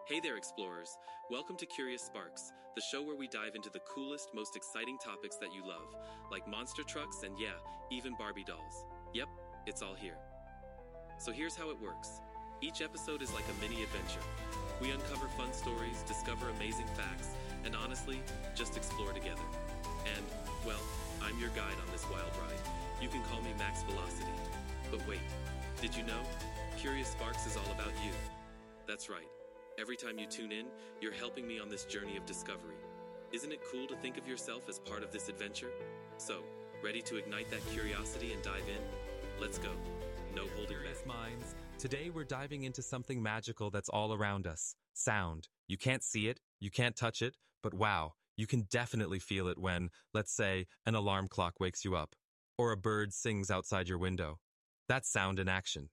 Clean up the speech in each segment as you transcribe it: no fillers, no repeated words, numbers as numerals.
Hey there, explorers. Welcome to Curious Sparks, the show where we dive into the coolest, most exciting topics that you love, like monster trucks and yeah, even Barbie dolls. Yep, it's all here. So here's how it works. Each episode is like a mini adventure. We uncover fun stories, discover amazing facts, and honestly, just explore together. And, well, I'm your guide on this wild ride. You can call me Max Velocity. But wait, did you know? Curious Sparks is all about you. That's right. Every time you tune in, you're helping me on this journey of discovery. Isn't it cool to think of yourself as part of this adventure? So, ready to ignite that curiosity and dive in? Let's go. No holding back. Minds. Today we're diving into something magical that's all around us. Sound. You can't see it, you can't touch it, but wow, you can definitely feel it when, let's say, an alarm clock wakes you up, or a bird sings outside your window. That's sound in action.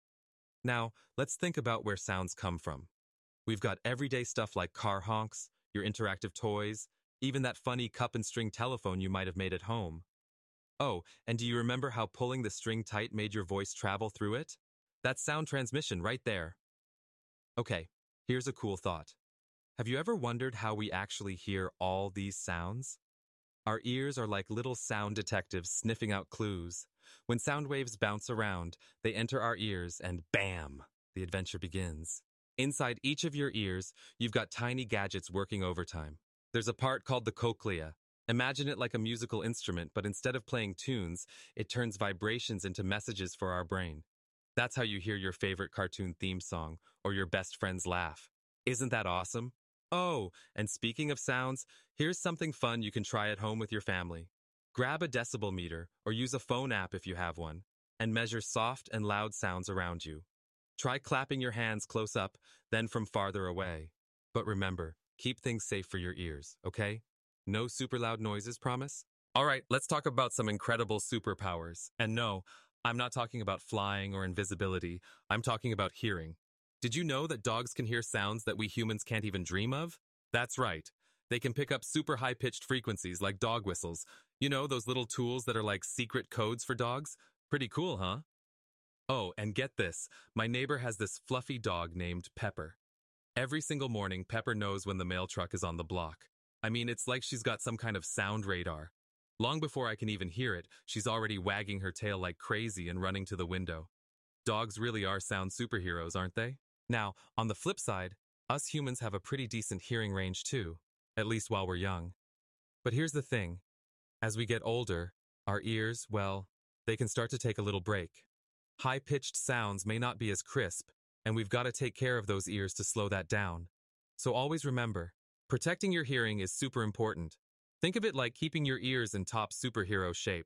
Now, let's think about where sounds come from. We've got everyday stuff like car honks, your interactive toys, even that funny cup and string telephone you might have made at home. Oh, and do you remember how pulling the string tight made your voice travel through it? That's sound transmission right there. Okay, here's a cool thought. Have you ever wondered how we actually hear all these sounds? Our ears are like little sound detectives sniffing out clues. When sound waves bounce around, they enter our ears and bam, the adventure begins. Inside each of your ears, you've got tiny gadgets working overtime. There's a part called the cochlea. Imagine it like a musical instrument, but instead of playing tunes, it turns vibrations into messages for our brain. That's how you hear your favorite cartoon theme song or your best friend's laugh. Isn't that awesome? Oh, and speaking of sounds, here's something fun you can try at home with your family. Grab a decibel meter or use a phone app if you have one, and measure soft and loud sounds around you. Try clapping your hands close up, then from farther away. But remember, keep things safe for your ears, okay? No super loud noises, promise? All right, let's talk about some incredible superpowers. And no, I'm not talking about flying or invisibility. I'm talking about hearing. Did you know that dogs can hear sounds that we humans can't even dream of? That's right. They can pick up super high-pitched frequencies like dog whistles. You know, those little tools that are like secret codes for dogs? Pretty cool, huh? Oh, and get this, my neighbor has this fluffy dog named Pepper. Every single morning, Pepper knows when the mail truck is on the block. I mean, it's like she's got some kind of sound radar. Long before I can even hear it, she's already wagging her tail like crazy and running to the window. Dogs really are sound superheroes, aren't they? Now, on the flip side, us humans have a pretty decent hearing range too, at least while we're young. But here's the thing. As we get older, our ears, well, they can start to take a little break. High-pitched sounds may not be as crisp, and we've got to take care of those ears to slow that down. So always remember, protecting your hearing is super important. Think of it like keeping your ears in top superhero shape.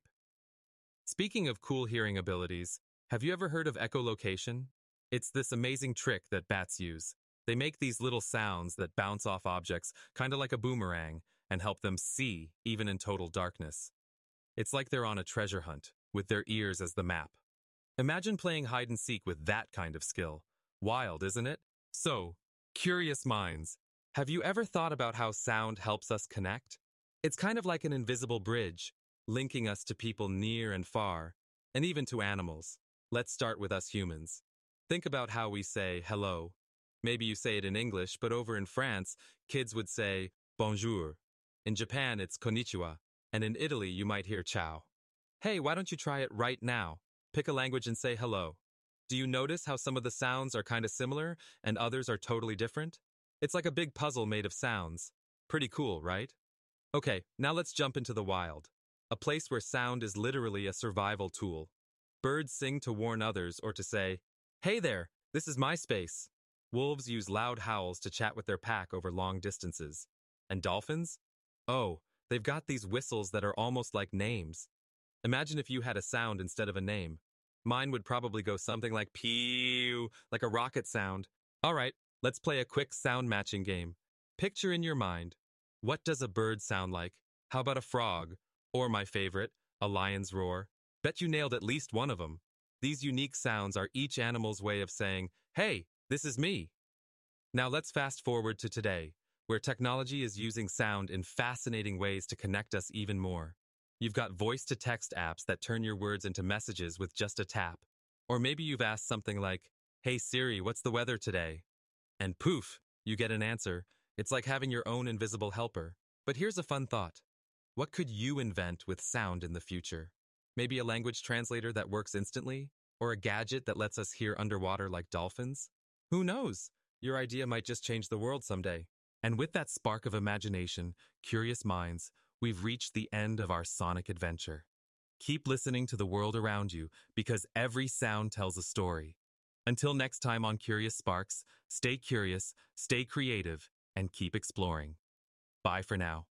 Speaking of cool hearing abilities, have you ever heard of echolocation? It's this amazing trick that bats use. They make these little sounds that bounce off objects, kind of like a boomerang, and help them see, even in total darkness. It's like they're on a treasure hunt, with their ears as the map. Imagine playing hide and seek with that kind of skill. Wild, isn't it? So, curious minds, have you ever thought about how sound helps us connect? It's kind of like an invisible bridge, linking us to people near and far, and even to animals. Let's start with us humans. Think about how we say hello. Maybe you say it in English, but over in France, kids would say bonjour. In Japan, it's konnichiwa, and in Italy, you might hear ciao. Hey, why don't you try it right now? Pick a language and say hello. Do you notice how some of the sounds are kind of similar and others are totally different? It's like a big puzzle made of sounds. Pretty cool, right? Okay, now let's jump into the wild. A place where sound is literally a survival tool. Birds sing to warn others or to say, "Hey there, this is my space." Wolves use loud howls to chat with their pack over long distances. And dolphins? Oh, they've got these whistles that are almost like names. Imagine if you had a sound instead of a name. Mine would probably go something like pew, like a rocket sound. All right, let's play a quick sound matching game. Picture in your mind, what does a bird sound like? How about a frog? Or my favorite, a lion's roar? Bet you nailed at least one of them. These unique sounds are each animal's way of saying, "Hey, this is me." Now let's fast forward to today, where technology is using sound in fascinating ways to connect us even more. You've got voice-to-text apps that turn your words into messages with just a tap. Or maybe you've asked something like, "Hey Siri, what's the weather today?" And poof, You get an answer. It's like having your own invisible helper. But here's a fun thought. What could you invent with sound in the future? Maybe a language translator that works instantly? Or a gadget that lets us hear underwater like dolphins? Who knows? Your idea might just change the world someday. And with that spark of imagination, curious minds, we've reached the end of our sonic adventure. Keep listening to the world around you because every sound tells a story. Until next time on Curious Sparks, stay curious, stay creative, and keep exploring. Bye for now.